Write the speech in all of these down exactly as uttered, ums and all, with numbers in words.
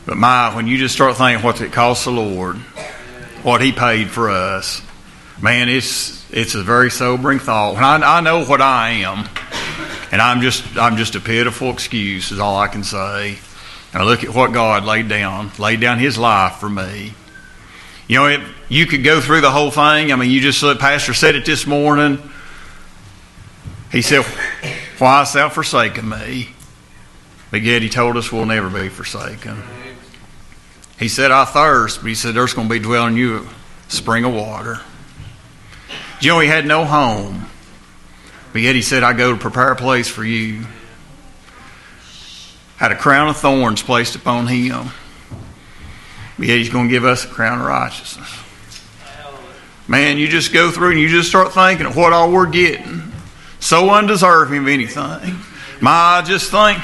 But my, when you just start thinking what it costs the Lord, what He paid for us, man, it's it's a very sobering thought. When I, I know what I am, and I'm just I'm just a pitiful excuse is all I can say. And I look at what God laid down, laid down His life for me. You know, it, you could go through the whole thing. I mean, you just look, Pastor said it this morning. He said, "Why hast thou forsaken me?" But yet He told us we'll never be forsaken. He said, "I thirst," but He said, "There's going to be dwelling you a spring of water." You know, He had no home, but yet He said, "I go to prepare a place for you." Had a crown of thorns placed upon Him, but yet He's going to give us a crown of righteousness. Man, you just go through and you just start thinking of what all we're getting. So undeserving of anything. My, I just think,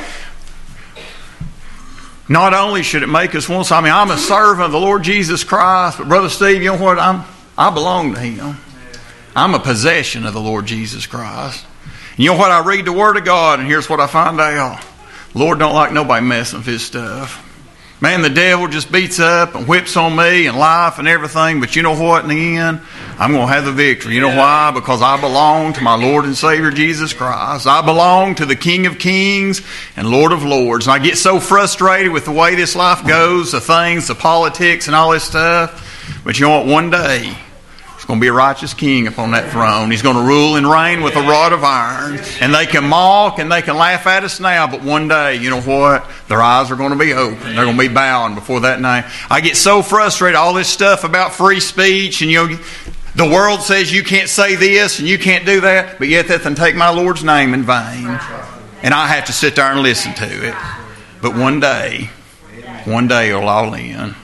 not only should it make us want, I mean, I'm a servant of the Lord Jesus Christ, but Brother Steve, you know what? I'm, I belong to Him. I'm a possession of the Lord Jesus Christ. And you know what? I read the Word of God, and here's what I find out. Lord don't like nobody messing with His stuff. Man, the devil just beats up and whips on me and life and everything, but you know what? In the end, I'm going to have the victory. You know why? Because I belong to my Lord and Savior Jesus Christ. I belong to the King of Kings and Lord of Lords. And I get so frustrated with the way this life goes, the things, the politics and all this stuff. But you know what? One day, there's going to be a righteous king upon that throne. He's going to rule and reign with a rod of iron. And they can mock and they can laugh at us now, but one day, you know what? Their eyes are going to be open. They're going to be bowing before that name. I get so frustrated, all this stuff about free speech, and you know, the world says you can't say this and you can't do that, but yet that can take my Lord's name in vain. And I have to sit there and listen to it. But one day, one day it'll all end.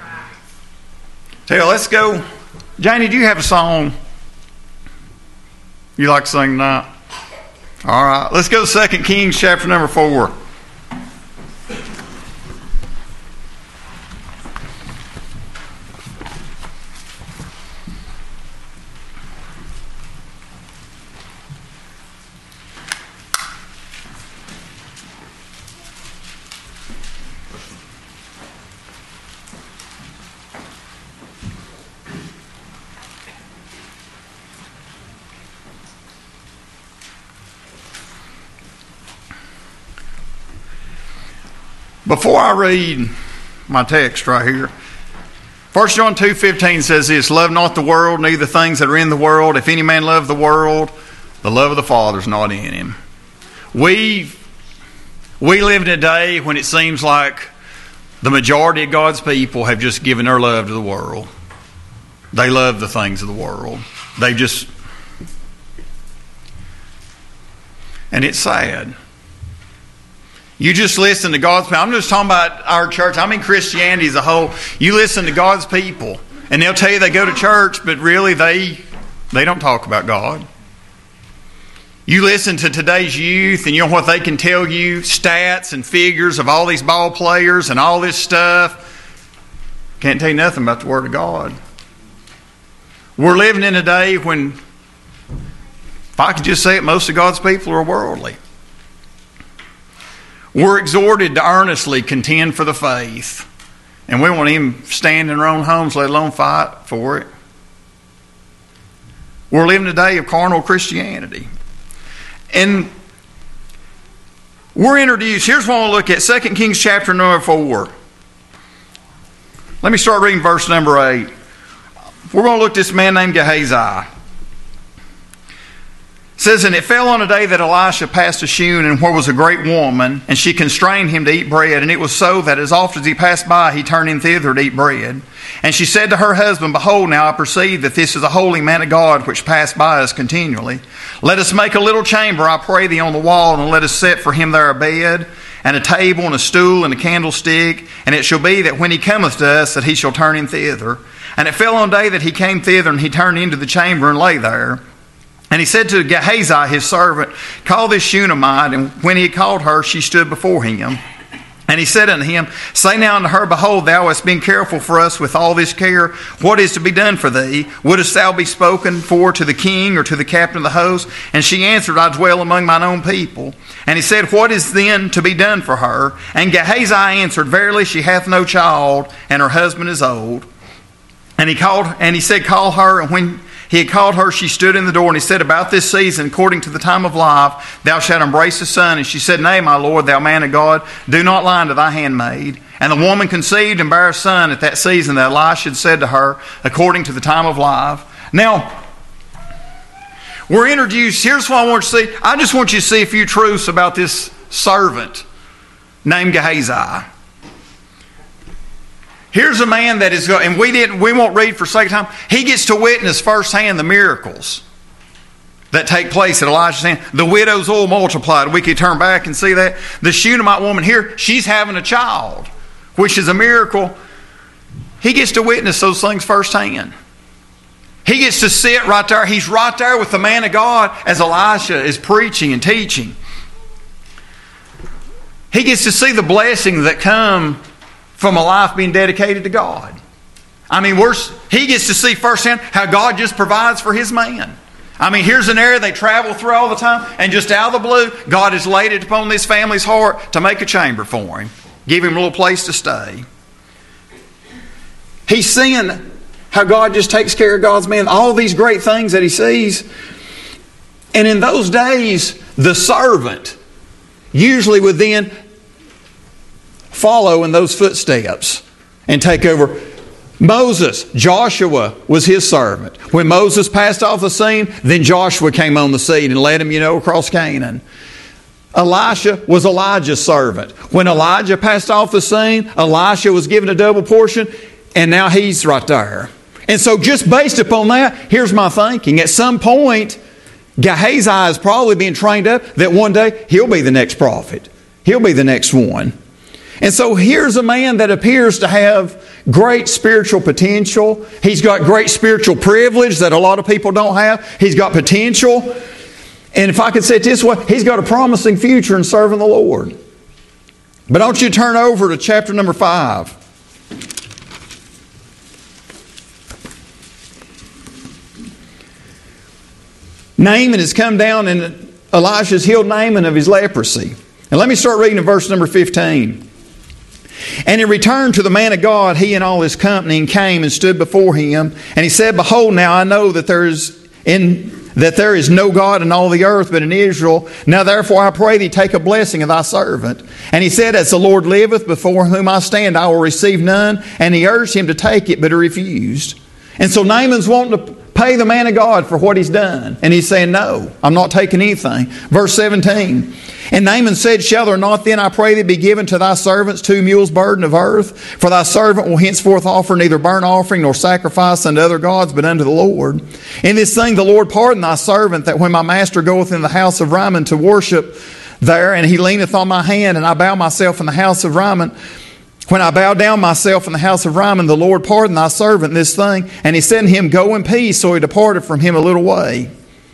Tell, let's go. Janie, do you have a song you like to sing tonight? All right. Let's go to Second Kings chapter number four. Before I read my text right here, First John two fifteen says this, "Love not the world, neither things that are in the world. If any man love the world, the love of the Father is not in him." We, we live in a day when it seems like the majority of God's people have just given their love to the world. They love the things of the world. They just... And it's sad. You just listen to God's people. I'm just talking about our church. I mean Christianity as a whole. You listen to God's people, and they'll tell you they go to church, but really they they don't talk about God. You listen to today's youth, and you know what they can tell you, stats and figures of all these ball players and all this stuff. Can't tell you nothing about the Word of God. We're living in a day when, if I could just say it, most of God's people are worldly. We're exhorted to earnestly contend for the faith. And we won't even stand in our own homes, let alone fight for it. We're living a day of carnal Christianity. And we're introduced, here's what I want to look at, Second Kings chapter number four. Let me start reading verse number eight. We're going to look at this man named Gehazi. It says, "And it fell on a day that Elisha passed a Shunem, where was a great woman, and she constrained him to eat bread. And it was so that as oft as he passed by, he turned in thither to eat bread. And she said to her husband, Behold, now I perceive that this is a holy man of God, which passed by us continually. Let us make a little chamber, I pray thee, on the wall, and let us set for him there a bed, and a table, and a stool, and a candlestick. And it shall be that when he cometh to us, that he shall turn in thither. And it fell on a day that he came thither, and he turned into the chamber and lay there. And he said to Gehazi his servant, Call this Shunammite. And when he had called her, she stood before him. And he said unto him, Say now unto her, Behold, thou hast been careful for us with all this care. What is to be done for thee? Wouldest thou be spoken for to the king or to the captain of the host? And she answered, I dwell among mine own people. And he said, What is then to be done for her? And Gehazi answered, Verily she hath no child, and her husband is old. And he called, and he said, Call her. And when he had called her, she stood in the door, and he said, About this season, according to the time of life, thou shalt embrace a son. And she said, Nay, my Lord, thou man of God, do not lie unto thy handmaid. And the woman conceived and bare a son at that season that Elisha had said to her, according to the time of life. Now, we're introduced, here's what I want you to see. I just want you to see a few truths about this servant named Gehazi. Here's a man that is, and we didn't, we won't read for sake of time. He gets to witness firsthand the miracles that take place at Elisha's hand. The widow's oil multiplied. We could turn back and see that. The Shunammite woman here, she's having a child, which is a miracle. He gets to witness those things firsthand. He gets to sit right there. He's right there with the man of God as Elisha is preaching and teaching. He gets to see the blessings that come from a life being dedicated to God. I mean, we're, he gets to see firsthand how God just provides for his man. I mean, here's an area they travel through all the time, and just out of the blue, God has laid it upon this family's heart to make a chamber for him. Give him a little place to stay. He's seeing how God just takes care of God's man. All these great things that he sees. And in those days, the servant usually would then follow in those footsteps and take over. Moses, Joshua was his servant. When Moses passed off the scene, then Joshua came on the scene and led him, you know, across Canaan. Elisha was Elijah's servant. When Elijah passed off the scene, Elisha was given a double portion, and now he's right there. And so just based upon that, here's my thinking. At some point, Gehazi is probably being trained up that one day he'll be the next prophet. He'll be the next one. And so here's a man that appears to have great spiritual potential. He's got great spiritual privilege that a lot of people don't have. He's got potential. And if I could say it this way, he's got a promising future in serving the Lord. But I want you to turn over to chapter number five. Naaman has come down and Elisha's healed Naaman of his leprosy. And let me start reading in verse number fifteen. And he returned to the man of God, he and all his company, and came and stood before him. And he said, Behold, now I know that there is in that there is no God in all the earth but in Israel. Now therefore I pray thee, take a blessing of thy servant. And he said, As the Lord liveth, before whom I stand, I will receive none. And he urged him to take it, but he refused. And so Naaman's wanting to pay the man of God for what he's done. And he's saying, No, I'm not taking anything. Verse seventeen. And Naaman said, Shall there not then, I pray thee, be given to thy servants two mules' burden of earth? For thy servant will henceforth offer neither burnt offering nor sacrifice unto other gods, but unto the Lord. In this thing the Lord pardon thy servant, that when my master goeth in the house of Rimmon to worship there, and he leaneth on my hand, and I bow myself in the house of Rimmon, when I bow down myself in the house of Rimmon, the Lord pardon thy servant this thing. And he said to him, Go in peace. So he departed from him a little way.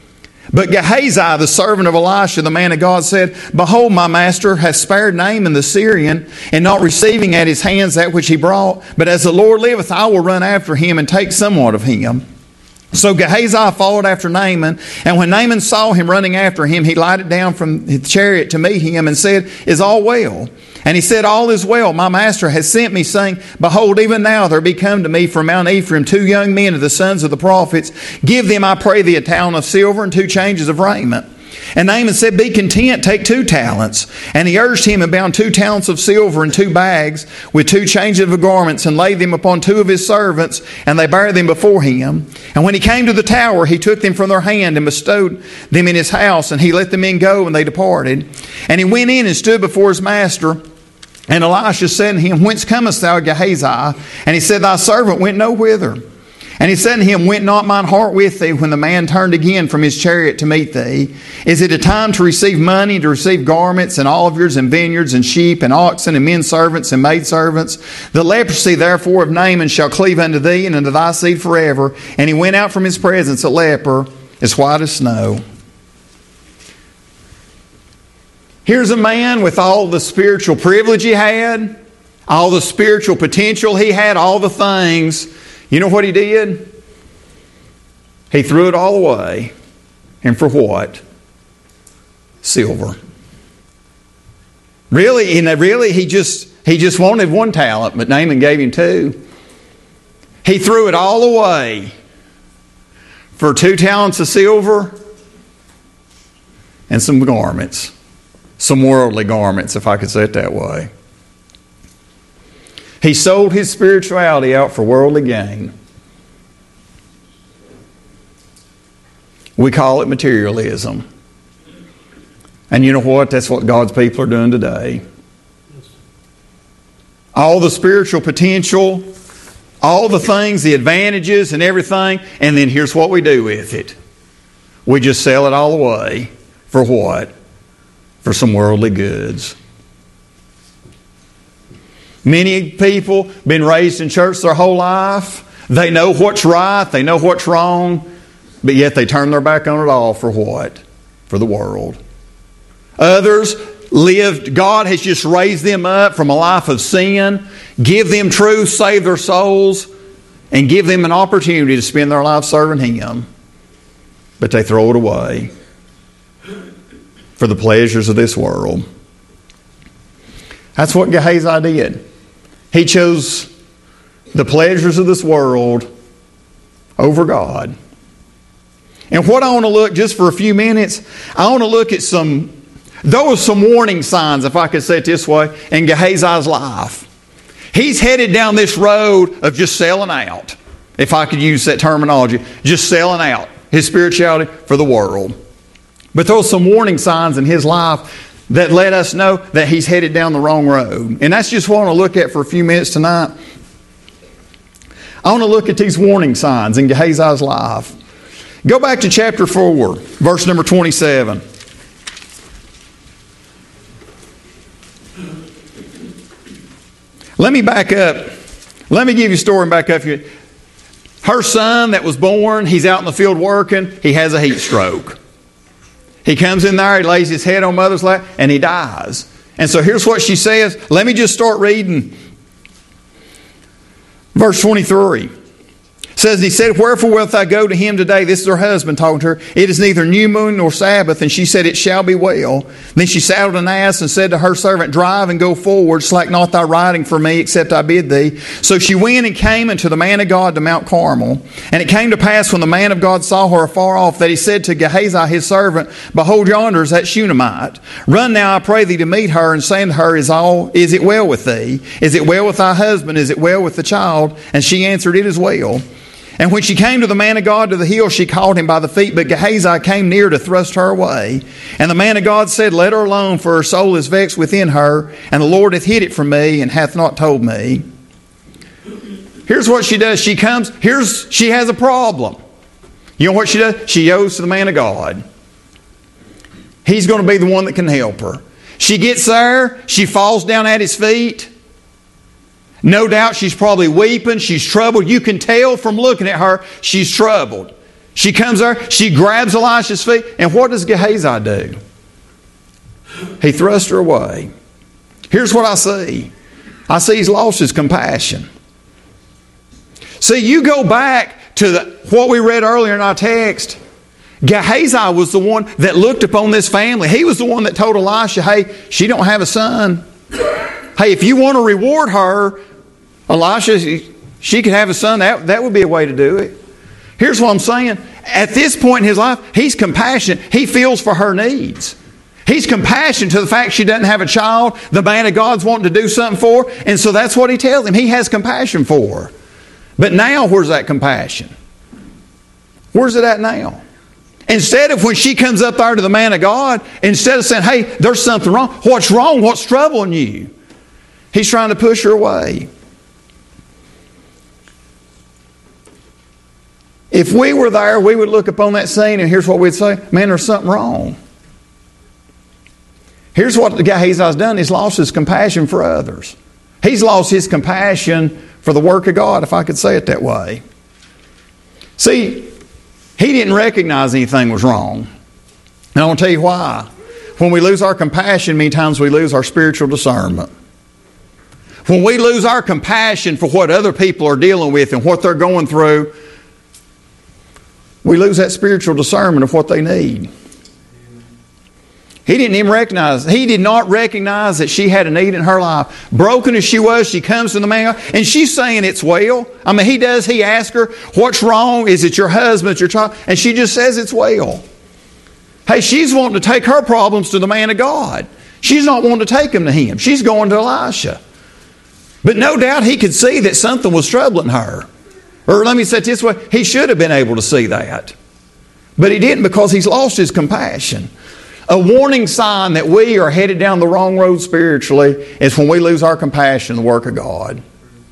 But Gehazi, the servant of Elisha, the man of God, said, Behold, my master hath spared Naaman the Syrian, and not receiving at his hands that which he brought. But as the Lord liveth, I will run after him, and take somewhat of him. So Gehazi followed after Naaman, and when Naaman saw him running after him, he lighted down from his chariot to meet him, and said, Is all well? And he said, All is well. My master has sent me, saying, Behold, even now there be come to me from Mount Ephraim two young men of the sons of the prophets. Give them, I pray thee, a talent of silver and two changes of raiment. And Naaman said, Be content, take two talents. And he urged him and bound two talents of silver in two bags with two changes of garments, and laid them upon two of his servants, and they bare them before him. And when he came to the tower, he took them from their hand and bestowed them in his house, and he let the men go, and they departed. And he went in and stood before his master. And Elisha said to him, Whence comest thou, Gehazi? And he said, Thy servant went no whither. And he said to him, Went not mine heart with thee when the man turned again from his chariot to meet thee? Is it a time to receive money, to receive garments, and olives, and vineyards, and sheep, and oxen, and men servants, and maidservants? The leprosy therefore of Naaman shall cleave unto thee, and unto thy seed forever. And he went out from his presence a leper, as white as snow. Here's a man with all the spiritual privilege he had, all the spiritual potential he had, all the things. You know what he did? He threw it all away. And for what? Silver. Really, and really, he just he just wanted one talent, but Naaman gave him two. He threw it all away for two talents of silver and some garments, some worldly garments, if I could say it that way. He sold his spirituality out for worldly gain. We call it materialism. And you know what? That's what God's people are doing today. All the spiritual potential, all the things, the advantages and everything, and then here's what we do with it. We just sell it all away. For what? For some worldly goods. Many people have been raised in church their whole life. They know what's right, they know what's wrong, but yet they turn their back on it all for what? For the world. Others lived, God has just raised them up from a life of sin, give them truth, save their souls, and give them an opportunity to spend their life serving Him. But they throw it away for the pleasures of this world. That's what Gehazi did. He chose the pleasures of this world over God. And what I want to look, just for a few minutes, I want to look at some, there were some warning signs, if I could say it this way, in Gehazi's life. He's headed down this road of just selling out, if I could use that terminology, just selling out his spirituality for the world. But there were some warning signs in his life that let us know that he's headed down the wrong road. And that's just what I want to look at for a few minutes tonight. I want to look at these warning signs in Gehazi's life. Go back to chapter four, verse number twenty-seven. Let me back up. Let me give you a story and back up here. Her son that was born, he's out in the field working, he has a heat stroke. He comes in there, he lays his head on mother's lap, and he dies. And so here's what she says. Let me just start reading. Verse twenty-three. Says, he said, wherefore wilt thou go to him today? This is her husband talking to her. It is neither new moon nor Sabbath. And she said, it shall be well. Then she saddled an ass and said to her servant, drive and go forward. Slack not thy riding for me, except I bid thee. So she went and came unto the man of God to Mount Carmel. And it came to pass when the man of God saw her afar off, that he said to Gehazi his servant, behold, yonder is that Shunammite. Run now, I pray thee, to meet her, and say unto her, is all is it well with thee? Is it well with thy husband? Is it well with the child? And she answered, it is well. And when she came to the man of God to the hill, she caught him by the feet, but Gehazi came near to thrust her away. And the man of God said, let her alone, for her soul is vexed within her, and the Lord hath hid it from me, and hath not told me. Here's what she does. She comes, here's, she has a problem. You know what she does? She goes to the man of God. He's going to be the one that can help her. She gets there, she falls down at his feet. No doubt she's probably weeping. She's troubled. You can tell from looking at her, she's troubled. She comes there. She grabs Elisha's feet. And what does Gehazi do? He thrusts her away. Here's what I see. I see he's lost his compassion. See, you go back to the, what we read earlier in our text. Gehazi was the one that looked upon this family. He was the one that told Elisha, hey, she don't have a son. Hey, if you want to reward her, Elisha, she could have a son. That, that would be a way to do it. Here's what I'm saying. At this point in his life, he's compassionate. He feels for her needs. He's compassionate to the fact she doesn't have a child. The man of God's wanting to do something for her. And so that's what he tells him. He has compassion for her. But now, where's that compassion? Where's it at now? Instead of when she comes up there to the man of God, instead of saying, hey, there's something wrong. What's wrong? What's troubling you? He's trying to push her away. If we were there, we would look upon that scene and here's what we'd say. Man, there's something wrong. Here's what the Gehazi's done. He's lost his compassion for others. He's lost his compassion for the work of God, if I could say it that way. See, he didn't recognize anything was wrong. And I want to tell you why. When we lose our compassion, many times we lose our spiritual discernment. When we lose our compassion for what other people are dealing with and what they're going through, we lose that spiritual discernment of what they need. He didn't even recognize, he did not recognize that she had a need in her life. Broken as she was, she comes to the man, and she's saying it's well. I mean, he does, he asks her, what's wrong? Is it your husband, your child? And she just says it's well. Hey, she's wanting to take her problems to the man of God. She's not wanting to take them to him. She's going to Elisha. But no doubt he could see that something was troubling her. Or let me say it this way, he should have been able to see that. But he didn't, because he's lost his compassion. A warning sign that we are headed down the wrong road spiritually is when we lose our compassion in the work of God.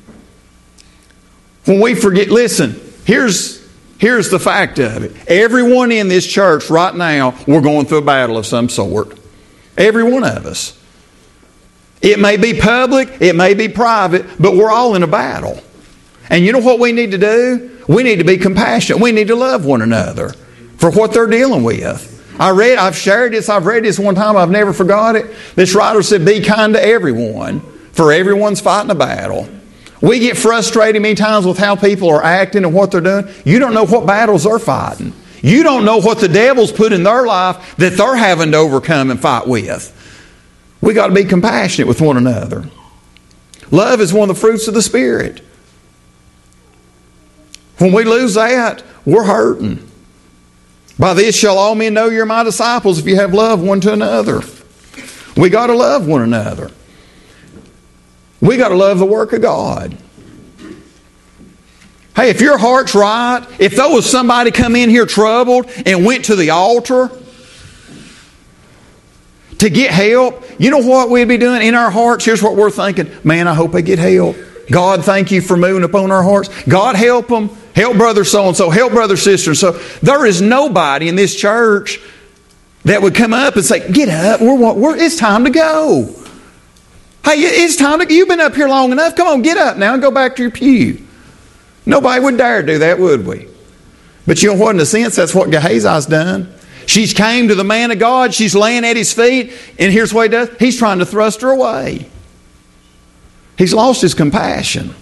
When we forget, listen, here's, here's the fact of it. Everyone in this church right now, we're going through a battle of some sort. Every one of us. It may be public, it may be private, but we're all in a battle. And you know what we need to do? We need to be compassionate. We need to love one another for what they're dealing with. I read, I've shared this, I've read this one time, I've never forgot it. This writer said, be kind to everyone, for everyone's fighting a battle. We get frustrated many times with how people are acting and what they're doing. You don't know what battles they're fighting. You don't know what the devil's put in their life that they're having to overcome and fight with. We got to be compassionate with one another. Love is one of the fruits of the Spirit. When we lose that, we're hurting. By this shall all men know you're my disciples, if you have love one to another. We got to love one another. We got to love the work of God. Hey, if your heart's right, if there was somebody come in here troubled and went to the altar to get help, you know what we'd be doing in our hearts? Here's what we're thinking. Man, I hope they get help. God, thank you for moving upon our hearts. God, help them. Help brother so-and-so. Help brother sister. So there is nobody in this church that would come up and say, get up. We're, we're, it's time to go. Hey, it's time to, you've been up here long enough. Come on, get up now and go back to your pew. Nobody would dare do that, would we? But you know what? In a sense, that's what Gehazi's done. She's came to the man of God. She's laying at his feet. And here's what he does. He's trying to thrust her away. He's lost his compassion.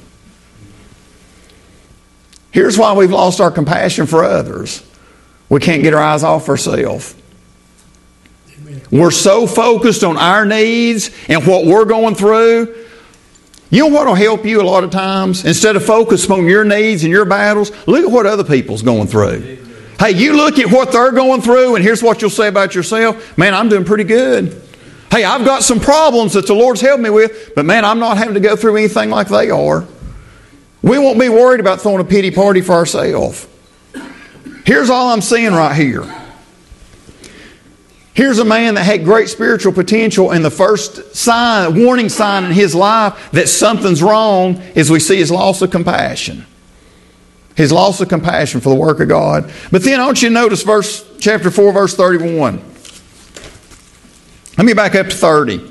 Here's why we've lost our compassion for others. We can't get our eyes off ourselves. We're so focused on our needs and what we're going through. You know what will help you a lot of times? Instead of focusing on your needs and your battles, look at what other people's going through. Hey, you look at what they're going through, and here's what you'll say about yourself. Man, I'm doing pretty good. Hey, I've got some problems that the Lord's helped me with, but man, I'm not having to go through anything like they are. We won't be worried about throwing a pity party for ourselves. Here's all I'm seeing right here. Here's a man that had great spiritual potential, and the first sign, warning sign in his life that something's wrong is we see his loss of compassion. His loss of compassion for the work of God. But then I want you to notice verse, chapter four, verse thirty-one. Let me back up to thirty.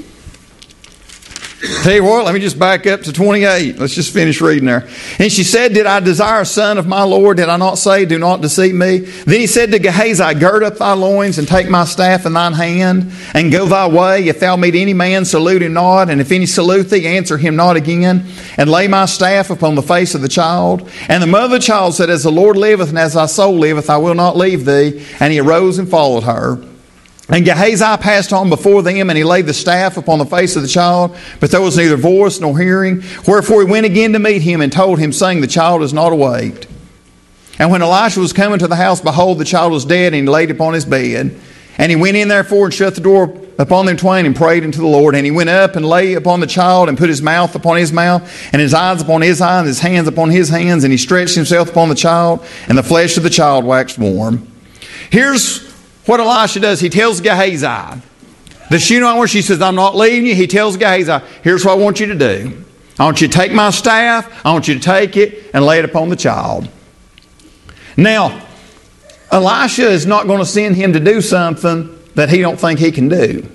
Tell you what, let me just back up to twenty-eight. Let's just finish reading there. And she said, did I desire a son of my Lord? Did I not say, do not deceive me? Then he said to Gehazi, gird up thy loins and take my staff in thine hand and go thy way. If thou meet any man, salute him not. And if any salute thee, answer him not again. And lay my staff upon the face of the child. And the mother of the child said, as the Lord liveth and as thy soul liveth, I will not leave thee. And he arose and followed her. And Gehazi passed on before them, and he laid the staff upon the face of the child, but there was neither voice nor hearing. Wherefore he went again to meet him, and told him, saying, the child is not awaked. And when Elisha was coming to the house, behold, the child was dead, and he laid upon his bed. And he went in therefore and shut the door upon them twain, and prayed unto the Lord. And he went up and lay upon the child, and put his mouth upon his mouth, and his eyes upon his eyes, and his hands upon his hands. And he stretched himself upon the child, and the flesh of the child waxed warm. Here's what Elisha does. He tells Gehazi, the Shunammite, she says, I'm not leaving you. He tells Gehazi, here's what I want you to do. I want you to take my staff. I want you to take it and lay it upon the child. Now, Elisha is not going to send him to do something that he don't think he can do.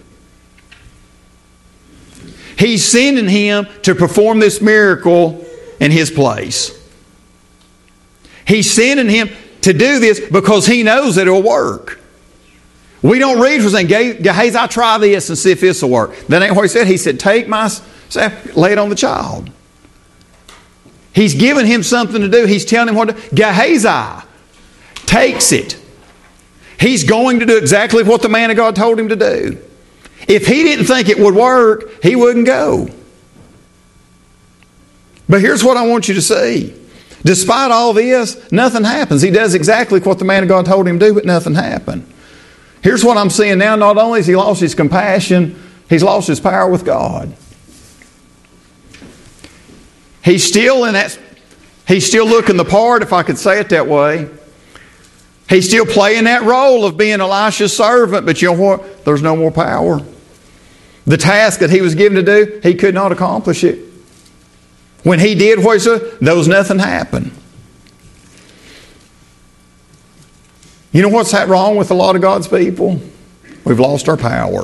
He's sending him to perform this miracle in his place. He's sending him to do this because he knows that it will work. We don't read for saying, Gehazi, I'll try this and see if this will work. That ain't what he said. He said, take my staff, lay it on the child. He's giving him something to do. He's telling him what to do. Gehazi takes it. He's going to do exactly what the man of God told him to do. If he didn't think it would work, he wouldn't go. But here's what I want you to see. Despite all this, nothing happens. He does exactly what the man of God told him to do, but nothing happened. Here's what I'm seeing now. Not only has he lost his compassion, he's lost his power with God. He's still in that, he's still looking the part, if I could say it that way. He's still playing that role of being Elisha's servant, but you know what? There's no more power. The task that he was given to do, he could not accomplish it. When he did what he said, there was nothing happened. You know what's wrong with a lot of God's people? We've lost our power.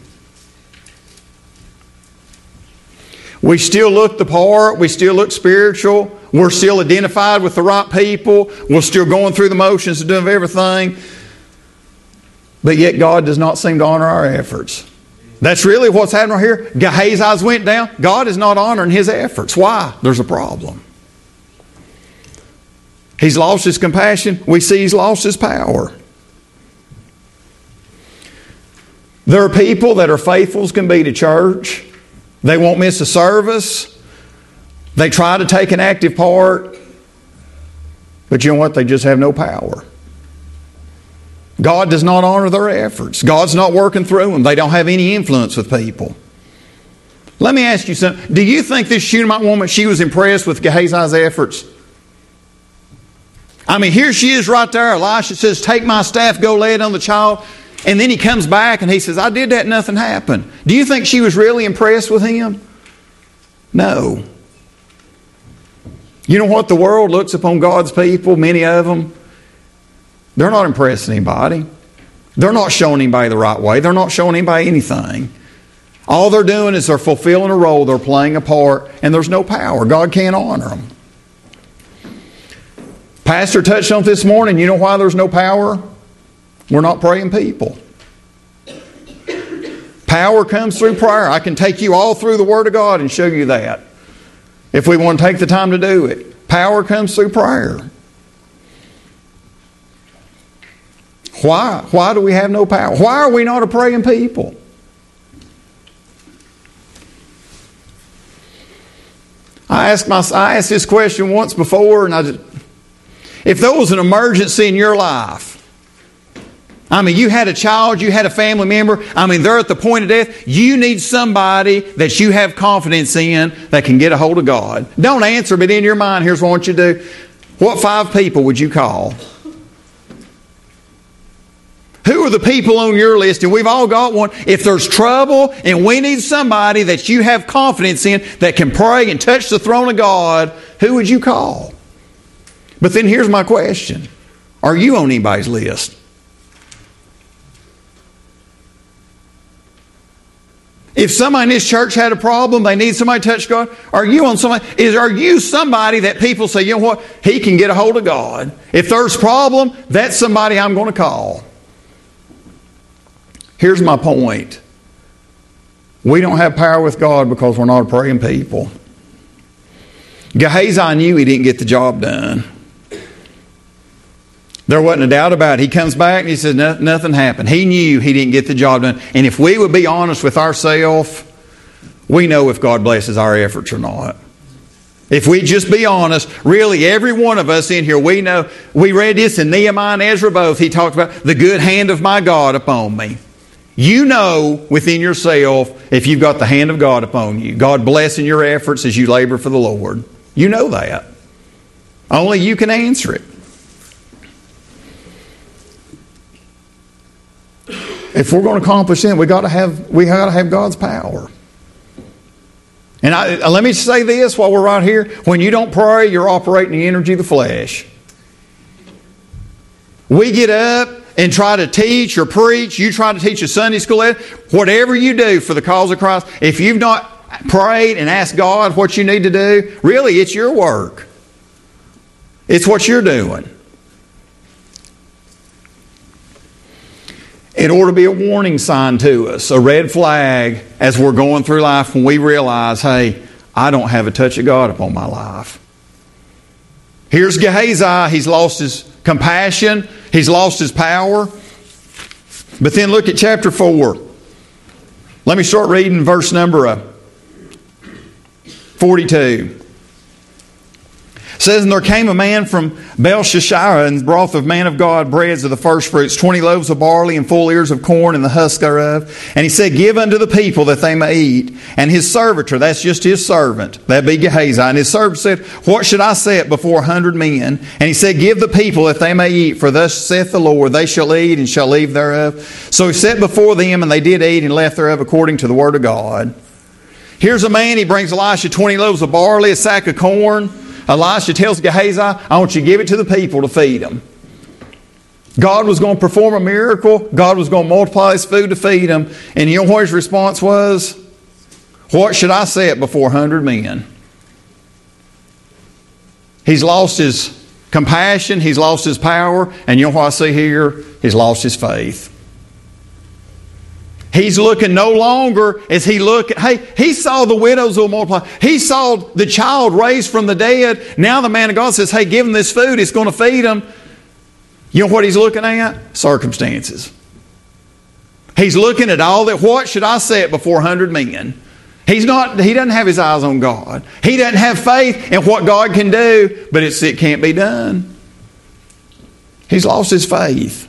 We still look the part. We still look spiritual. We're still identified with the right people. We're still going through the motions of doing everything. But yet God does not seem to honor our efforts. That's really what's happening right here. Gehazi's went down. God is not honoring his efforts. Why? There's a problem. He's lost his compassion. We see he's lost his power. There are people that are faithful as can be to church. They won't miss a service. They try to take an active part. But you know what? They just have no power. God does not honor their efforts. God's not working through them. They don't have any influence with people. Let me ask you something. Do you think this Shunammite woman, she was impressed with Gehazi's efforts? I mean, here she is right there. Elisha says, take my staff, go lay it on the child. And then he comes back and he says, I did that, nothing happened. Do you think she was really impressed with him? No. You know what? The world looks upon God's people, many of them. They're not impressing anybody. They're not showing anybody the right way. They're not showing anybody anything. All they're doing is they're fulfilling a role. They're playing a part. And there's no power. God can't honor them. Pastor touched on this morning. You know why there's no power? We're not praying people. Power comes through prayer. I can take you all through the Word of God and show you that, if we want to take the time to do it. Power comes through prayer. Why? Why do we have no power? Why are we not a praying people? I asked my, I asked this question once before, and I just, if there was an emergency in your life, I mean, you had a child, you had a family member, I mean, they're at the point of death, you need somebody that you have confidence in that can get a hold of God. Don't answer, but in your mind, here's what I want you to do. What five people would you call? Who are the people on your list? And we've all got one. If there's trouble and we need somebody that you have confidence in that can pray and touch the throne of God, who would you call? But then here's my question. Are you on anybody's list? If somebody in this church had a problem, they need somebody to touch God, are you on somebody? Is are you somebody that people say, you know what, he can get a hold of God? If there's a problem, that's somebody I'm going to call. Here's my point. We don't have power with God because we're not a praying people. Gehazi knew he didn't get the job done. There wasn't a doubt about it. He comes back and he says, no, nothing happened. He knew he didn't get the job done. And if we would be honest with ourselves, we know if God blesses our efforts or not. If we just be honest, really every one of us in here, we know, we read this in Nehemiah and Ezra both. He talked about the good hand of my God upon me. You know within yourself if you've got the hand of God upon you. God blessing your efforts as you labor for the Lord. You know that. Only you can answer it. If we're going to accomplish it, we got to have we got to have God's power. And I, let me say this while we're right here: when you don't pray, you're operating the energy of the flesh. We get up and try to teach or preach. You try to teach a Sunday school lesson. Whatever you do for the cause of Christ, if you've not prayed and asked God what you need to do, really, it's your work. It's what you're doing. It ought to be a warning sign to us, a red flag as we're going through life when we realize, hey, I don't have a touch of God upon my life. Here's Gehazi. He's lost his compassion. He's lost his power. But then look at chapter four. Let me start reading verse number forty-two. It says, and there came a man from Belshazzar and brought the man of God breads of the firstfruits, twenty loaves of barley and full ears of corn and the husk thereof. And he said, give unto the people that they may eat. And his servitor, that's just his servant, that be Gehazi. And his servant said, what should I set before a hundred men? And he said, give the people that they may eat, for thus saith the Lord, they shall eat and shall leave thereof. So he set before them, and they did eat and left thereof according to the word of God. Here's a man, he brings Elisha twenty loaves of barley, a sack of corn. Elisha tells Gehazi, I want you to give it to the people to feed them. God was going to perform a miracle. God was going to multiply his food to feed them. And you know what his response was? What should I set before a hundred men? He's lost his compassion. He's lost his power. And you know what I see here? He's lost his faith. He's looking no longer as he looked. Hey, he saw the widows will multiply. He saw the child raised from the dead. Now the man of God says, hey, give them this food. It's going to feed them. You know what he's looking at? Circumstances. He's looking at all that. What should I set before a hundred men? He's not, he doesn't have his eyes on God. He doesn't have faith in what God can do, but it's, it can't be done. He's lost his faith.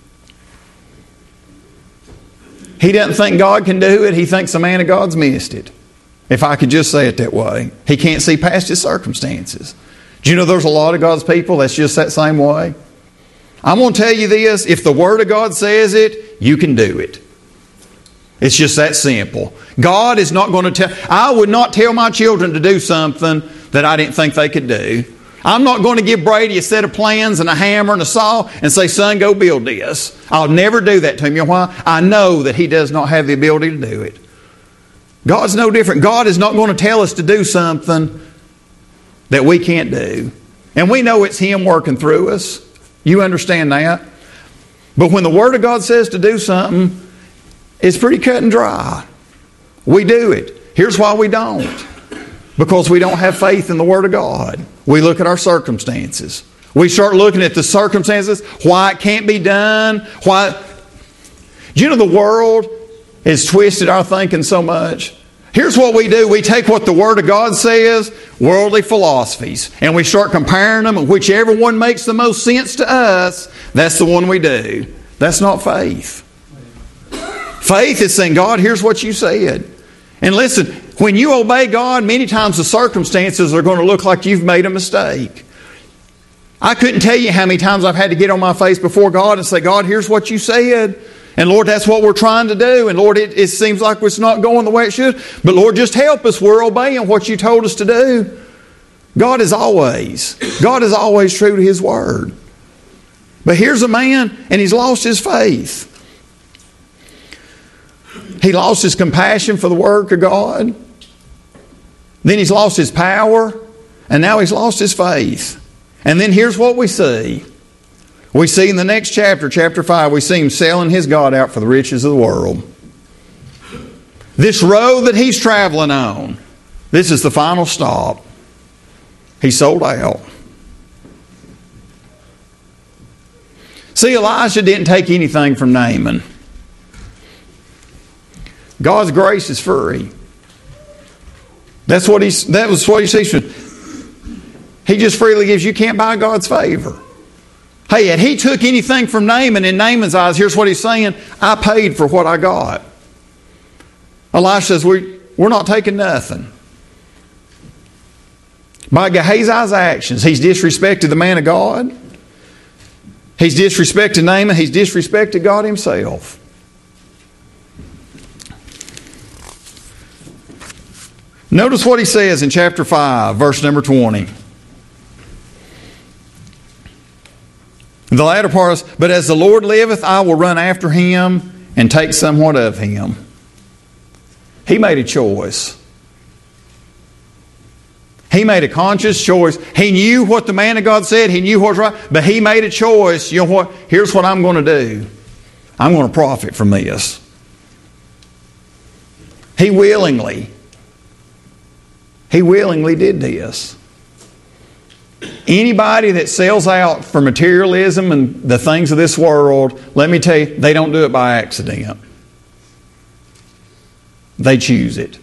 He doesn't think God can do it. He thinks the man of God's missed it. If I could just say it that way. He can't see past his circumstances. Do you know there's a lot of God's people that's just that same way? I'm going to tell you this. If the Word of God says it, you can do it. It's just that simple. God is not going to tell... I would not tell my children to do something that I didn't think they could do. I'm not going to give Brady a set of plans and a hammer and a saw and say, son, go build this. I'll never do that to him. You know why? I know that he does not have the ability to do it. God's no different. God is not going to tell us to do something that we can't do. And we know it's Him working through us. You understand that? But when the Word of God says to do something, it's pretty cut and dry. We do it. Here's why we don't. Because we don't have faith in the Word of God. We look at our circumstances. We start looking at the circumstances, why it can't be done, why... Do you know the world has twisted our thinking so much? Here's what we do. We take what the Word of God says, worldly philosophies, and we start comparing them, and whichever one makes the most sense to us, that's the one we do. That's not faith. Faith is saying, God, here's what you said. And listen, when you obey God, many times the circumstances are going to look like you've made a mistake. I couldn't tell you how many times I've had to get on my face before God and say, God, here's what you said. And Lord, that's what we're trying to do. And Lord, it, it seems like it's not going the way it should. But Lord, just help us. We're obeying what you told us to do. God is always, God is always true to His Word. But here's a man, and he's lost his faith. He lost his compassion for the work of God. Then he's lost his power. And now he's lost his faith. And then here's what we see. We see in the next chapter, chapter five, we see him selling his God out for the riches of the world. This road that he's traveling on, this is the final stop. He sold out. See, Elijah didn't take anything from Naaman. God's grace is free. That's what he, that was what he sees. He just freely gives. You can't buy God's favor. Hey, and he took anything from Naaman, in Naaman's eyes, here's what he's saying, I paid for what I got. Elisha says, we, we're not taking nothing. By Gehazi's actions, he's disrespected the man of God. He's disrespected Naaman. He's disrespected God Himself. Notice what he says in chapter five, verse number twenty. The latter part is, but as the Lord liveth, I will run after him and take somewhat of him. He made a choice. He made a conscious choice. He knew what the man of God said. He knew what was right. But he made a choice. You know what? Here's what I'm going to do. I'm going to profit from this. He willingly, he willingly did this. Anybody that sells out for materialism and the things of this world, let me tell you, they don't do it by accident. They choose it.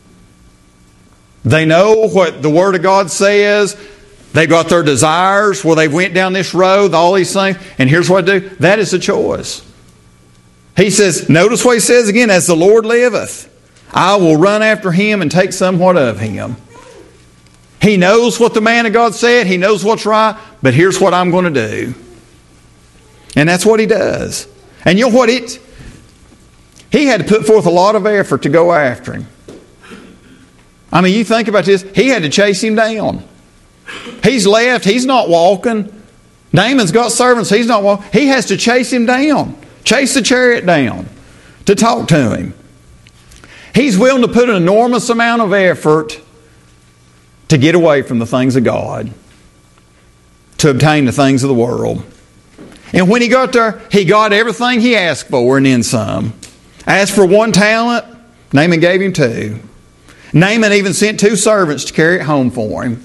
They know what the Word of God says. They got their desires. Well, they went down this road, all these things. And here's what I do. That is a choice. He says, notice what he says again, as the Lord liveth, I will run after him and take somewhat of him. He knows what the man of God said. He knows what's right. But here's what I'm going to do. And that's what he does. And you know what? It, he had to put forth a lot of effort to go after him. I mean, you think about this. He had to chase him down. He's left. He's not walking. Naaman's got servants. He's not walking. He has to chase him down. Chase the chariot down to talk to him. He's willing to put an enormous amount of effort to get away from the things of God, to obtain the things of the world. And when he got there, he got everything he asked for and then some. Asked for one talent, Naaman gave him two. Naaman even sent two servants to carry it home for him.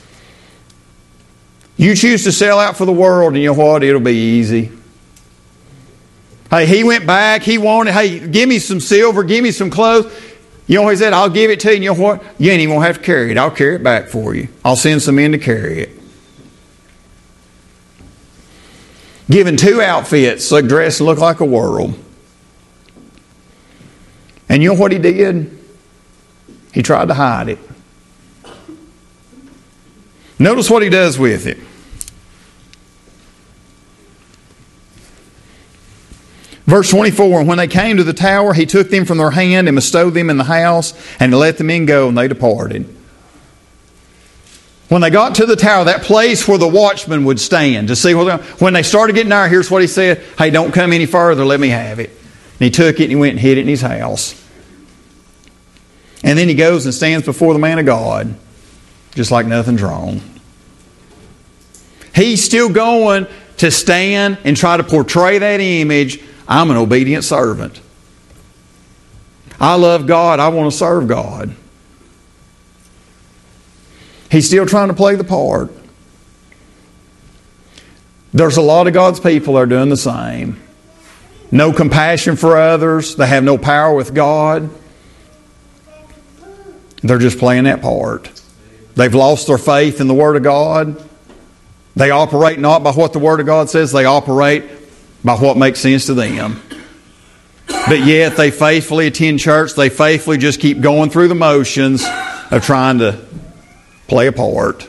You choose to sell out for the world, and you know what? It'll be easy. Hey, he went back. He wanted, hey, give me some silver. Give me some clothes. You know what he said? I'll give it to you. And you know what? You ain't even going to have to carry it. I'll carry it back for you. I'll send some men to carry it. Given two outfits so dressed and look like a world. And you know what he did? He tried to hide it. Notice what he does with it. Verse twenty-four, and when they came to the tower, he took them from their hand and bestowed them in the house, and he let the men go, and they departed. When they got to the tower, that place where the watchman would stand to see what they, when they started getting there, here's what he said, hey, don't come any further, let me have it. And he took it and he went and hid it in his house. And then he goes and stands before the man of God, just like nothing's wrong. He's still going to stand and try to portray that image. I'm an obedient servant. I love God. I want to serve God. He's still trying to play the part. There's a lot of God's people that are doing the same. No compassion for others. They have no power with God. They're just playing that part. They've lost their faith in the Word of God. They operate not by what the Word of God says. They operate by what makes sense to them. But yet they faithfully attend church. They faithfully just keep going through the motions of trying to play a part.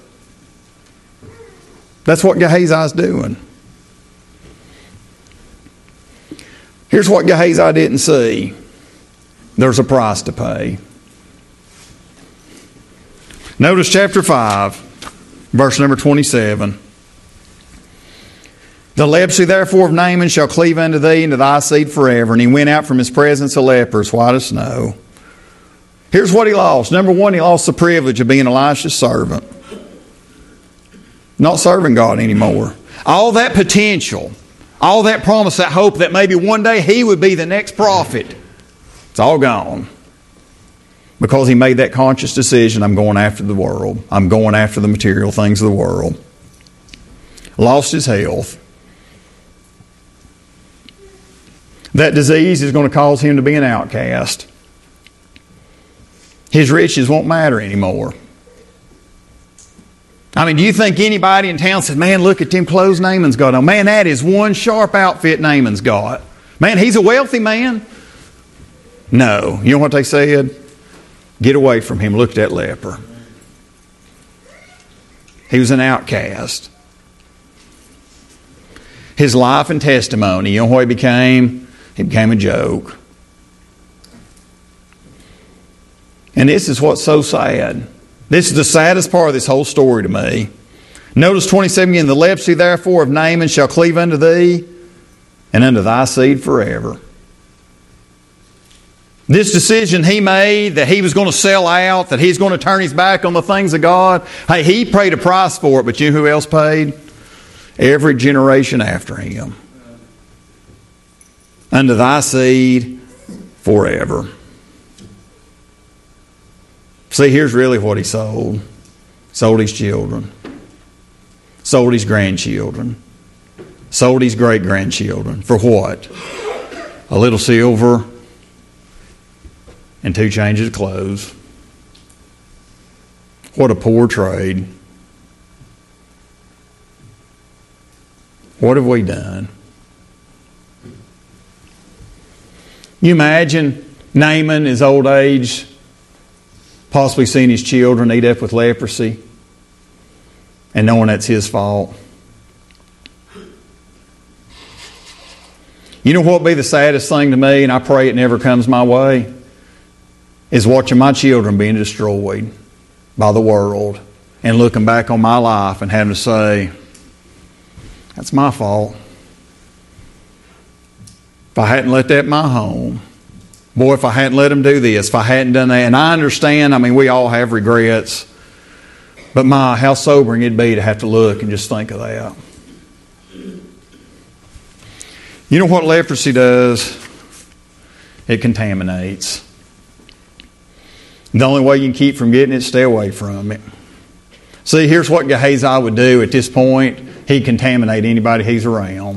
That's what Gehazi's doing. Here's what Gehazi didn't see. There's a price to pay. Notice chapter five, verse number twenty-seven. The leprosy therefore of Naaman shall cleave unto thee and to thy seed forever. And he went out from his presence a leper as white as snow. Here's what he lost. Number one, he lost the privilege of being Elisha's servant. Not serving God anymore. All that potential, all that promise, that hope that maybe one day he would be the next prophet, it's all gone. Because he made that conscious decision, I'm going after the world. I'm going after the material things of the world. Lost his health. That disease is going to cause him to be an outcast. His riches won't matter anymore. I mean, do you think anybody in town said, man, look at them clothes Naaman's got on. Man, that is one sharp outfit Naaman's got. Man, he's a wealthy man. No. You know what they said? Get away from him. Look at that leper. He was an outcast. His life and testimony, you know what he became? He became a joke. And this is what's so sad. This is the saddest part of this whole story to me. Notice twenty-seven again. The leprosy therefore of Naaman shall cleave unto thee and unto thy seed forever. This decision he made that he was going to sell out, that he's going to turn his back on the things of God. Hey, he paid a price for it, but you know who else paid? Every generation after him. unto thy seed forever. See, here's really what he sold. Sold his children. Sold his grandchildren. Sold his great-grandchildren. For what? A little silver and two changes of clothes. What a poor trade. What have we done? You imagine Naaman, his old age, possibly seeing his children eat up with leprosy and knowing that's his fault. You know what would be the saddest thing to me, and I pray it never comes my way, is watching my children being destroyed by the world and looking back on my life and having to say, that's my fault. If I hadn't let that in my home, boy, if I hadn't let them do this, if I hadn't done that, and I understand, I mean, we all have regrets, but my, how sobering it'd be to have to look and just think of that. You know what leprosy does? It contaminates. The only way you can keep from getting it is stay away from it. See, here's what Gehazi would do at this point. He'd contaminate anybody he's around.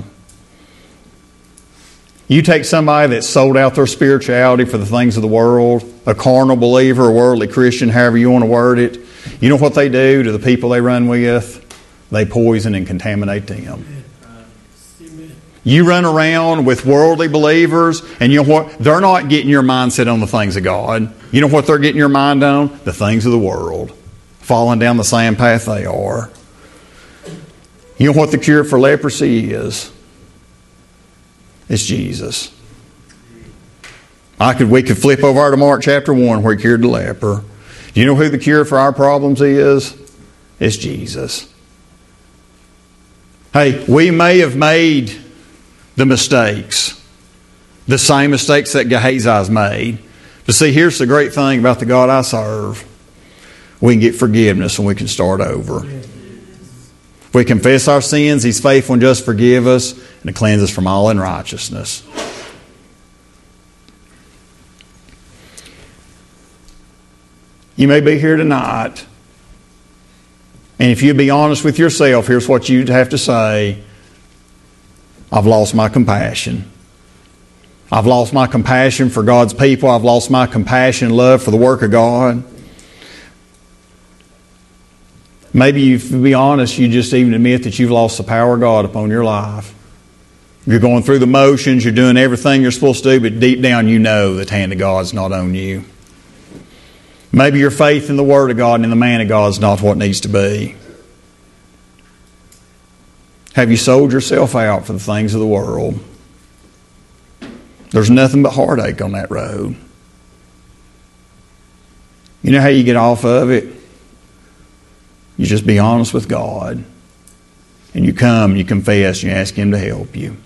You take somebody that's sold out their spirituality for the things of the world, a carnal believer, a worldly Christian, however you want to word it. You know what they do to the people they run with? They poison and contaminate them. You run around with worldly believers, and you know what? They're not getting your mindset on the things of God. You know what they're getting your mind on? The things of the world. Falling down the same path they are. You know what the cure for leprosy is? It's Jesus. I could we could flip over to Mark chapter one where he cured the leper. Do you know who the cure for our problems is? It's Jesus. Hey, we may have made the mistakes, the same mistakes that Gehazi's made. But see, here's the great thing about the God I serve. We can get forgiveness and we can start over. If we confess our sins, He's faithful and just forgive us and to cleanse us from all unrighteousness. You may be here tonight, and if you'd be honest with yourself, here's what you'd have to say. I've lost my compassion. I've lost my compassion for God's people. I've lost my compassion and love for the work of God. Maybe if you be honest, you just even admit that you've lost the power of God upon your life. You're going through the motions, you're doing everything you're supposed to do, but deep down you know that the hand of God's not on you. Maybe your faith in the Word of God and in the man of God is not what it needs to be. Have you sold yourself out for the things of the world? There's nothing but heartache on that road. You know how you get off of it? You just be honest with God. And you come and you confess and you ask Him to help you.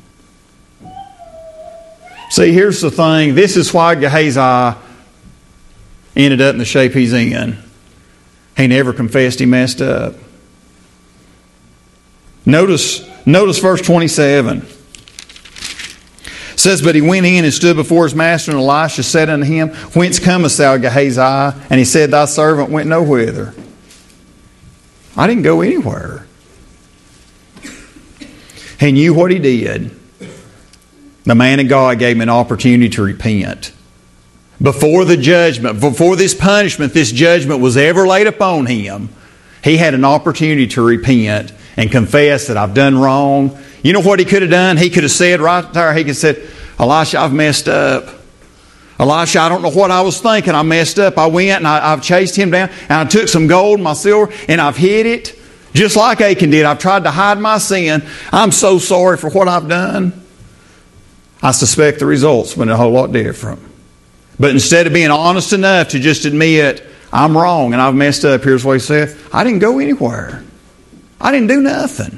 See, here's the thing. This is why Gehazi ended up in the shape he's in. He never confessed he messed up. Notice, notice verse twenty-seven. It says, but he went in and stood before his master, and Elisha said unto him, whence comest thou, Gehazi? And he said, thy servant went no whither. I didn't go anywhere. He knew what he did. The man of God gave him an opportunity to repent. Before the judgment, before this punishment, this judgment was ever laid upon him, he had an opportunity to repent and confess that I've done wrong. You know what he could have done? He could have said right there, he could have said, Elisha, I've messed up. Elisha, I don't know what I was thinking. I messed up. I went and I, I've chased him down and I took some gold and my silver and I've hid it. Just like Achan did. I've tried to hide my sin. I'm so sorry for what I've done. I suspect the results went a whole lot different. But instead of being honest enough to just admit, I'm wrong and I've messed up, here's what he said. I didn't go anywhere. I didn't do nothing.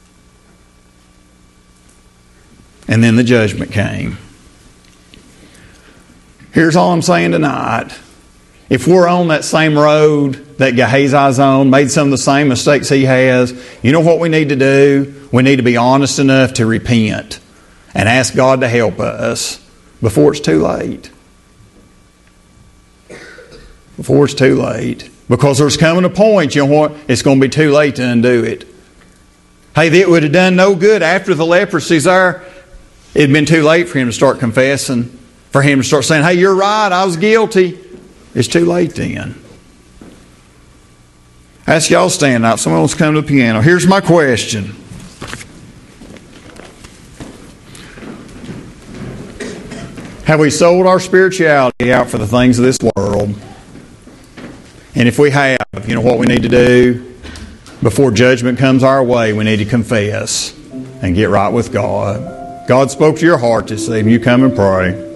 And then the judgment came. Here's all I'm saying tonight. If we're on that same road that Gehazi's on, made some of the same mistakes he has, you know what we need to do? We need to be honest enough to repent and ask God to help us before it's too late. Before it's too late. Because there's coming a point, you know what, it's going to be too late to undo it. Hey, it would have done no good after the leprosy's there. It had been too late for him to start confessing, for him to start saying, hey, you're right, I was guilty. It's too late then. I ask y'all stand up. Someone wants to come to the piano. Here's my question. Have we sold our spirituality out for the things of this world? And if we have, you know what we need to do? Before judgment comes our way, we need to confess and get right with God. God spoke to your heart this evening. You come and pray.